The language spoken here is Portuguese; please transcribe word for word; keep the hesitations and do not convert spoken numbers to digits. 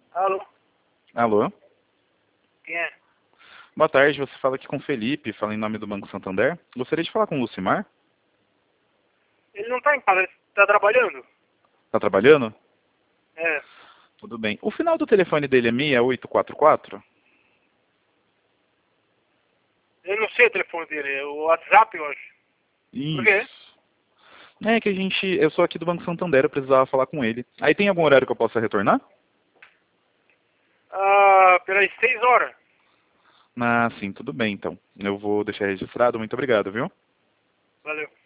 Alô? Alô? Quem é? Boa tarde, você fala aqui com o Felipe, fala em nome do Banco Santander. Gostaria de falar com o Lucimar. Ele não tá em casa, ele tá trabalhando? Tá trabalhando? É. Tudo bem. O final do telefone dele é seis oito quatro quatro? Eu não sei o telefone dele, é o WhatsApp, eu acho. Por quê? Isso. É que a gente... Eu sou aqui do Banco Santander, eu precisava falar com ele. Aí tem algum horário que eu possa retornar? Ah, pelas seis horas. Ah, sim, tudo bem então. Eu vou deixar registrado. Muito obrigado, viu? Valeu.